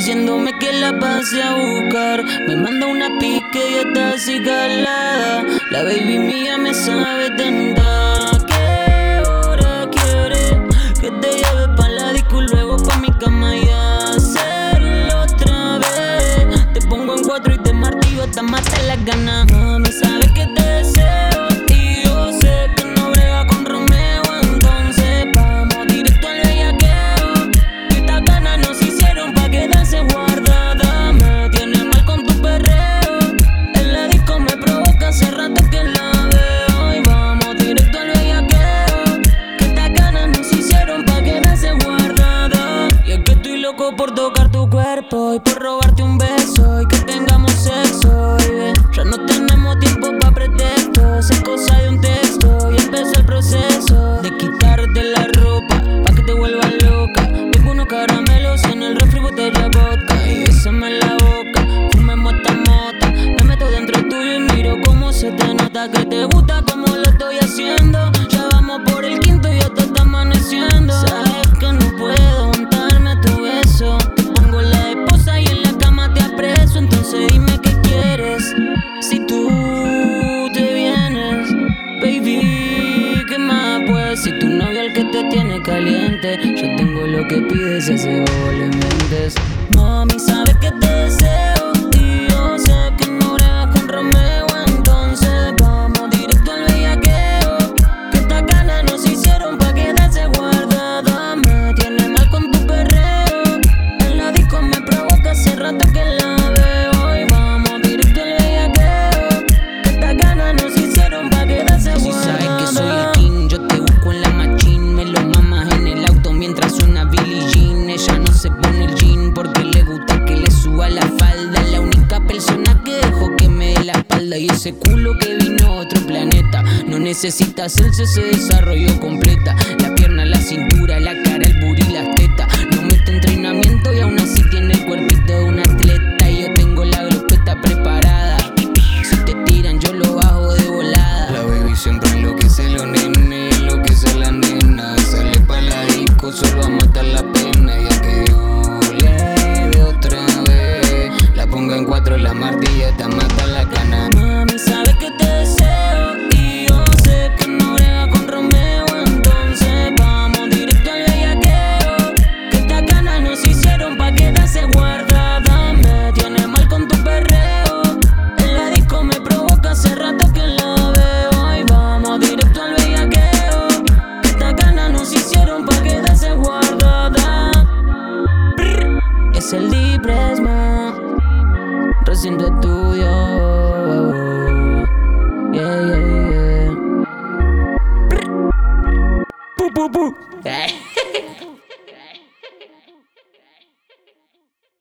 diciéndome que la pase a buscar. Me manda una pique y está así calada. La baby mía me sabe tentar. ¿Qué hora quieres que te lleve pa' la disco y luego pa' mi cama y hacerlo otra vez? Te pongo en cuatro y te martillo hasta matar las ganas. Mami, sabes que te deseo y yo sé que no brega con Romeo. Entonces vamos directo al bellaqueo, que estas ganas nos hicieron pa' quedarse guardadas. Me tienes mal con tu perreo, en la disco me provoca, hace rato que la veo. Y vamos directo al bellaqueo, que estas ganas nos hicieron pa' quedarse guardadas. Y es que estoy loco por tocar tu cuerpo y por robarte un beso y que tengamos sexo, baby. Ya no tenemos tiempo pa' pretextos, es cosa de un texto y empezó el proceso de quitarte la ropa pa' que te vuelvas loca. Tengo unos caramelos en el refri, botella vodka y bésame en la boca, fumemos esta mota. Me meto dentro tuyo y miro cómo se te nota que te gusta como lo estoy haciendo. Ya vamos por el quinto y ya te está amaneciendo. Sabes que no puedo untarme a tu beso, te pongo la esposa y en la cama te apreso. Entonces dime qué quieres, si tú te vienes, baby, ¿qué más pues? Si tu novio el que te tiene caliente, yo tengo lo que pides y ese bobo le mientes. Mami, sabes que te deseo y yo sé que no bregas con Romeo. Entonces vamos directo al bellaqueo, que estas ganas nos hicieron pa' quedarse guardadas. Me tienes mal con tu perreo, en la disco me provoca, hace rato que la veo. Y vamos directo al bellaqueo, que estas ganas nos hicieron pa' quedarse guardadas. Si sabes que soy el king, yo te busco en la machine. Me lo mamas en el auto mientras suena Billie Jean. Ella no se pone el jean porque le gusta que le suba la falda. La única persona que dejo que me dé la espalda. Y ese culo que vino a otro planeta no necesita hacerse, se desarrolló completa. La pierna, la cintura, la cara, el booty, las tetas. No mete entrenamiento y aún así tiene el cuerpito de un atleta. Y yo tengo la glopeta preparada, si te tiran yo lo bajo de volada. La baby siempre enloquece los nenes, enloquece a la nena. Sale pa' la disco solo a matar la pena. Ya que yo le de otra vez, la pongo en cuatro, la martilla hasta matar la cana. Mami, sabes que te deseo y yo sé que no brega con Romeo. Entonces vamos directo al bellaqueo, que estas ganas nos hicieron pa' quedarse guardadas. Me tienes mal con tu perreo, en la disco me provoca, hace rato que la veo. Y vamos directo al bellaqueo, que estas ganas nos hicieron pa' quedarse guardadas. Es el Depressman, recinto estudio. Yeah, yeah, yeah. Pu, pu, pu.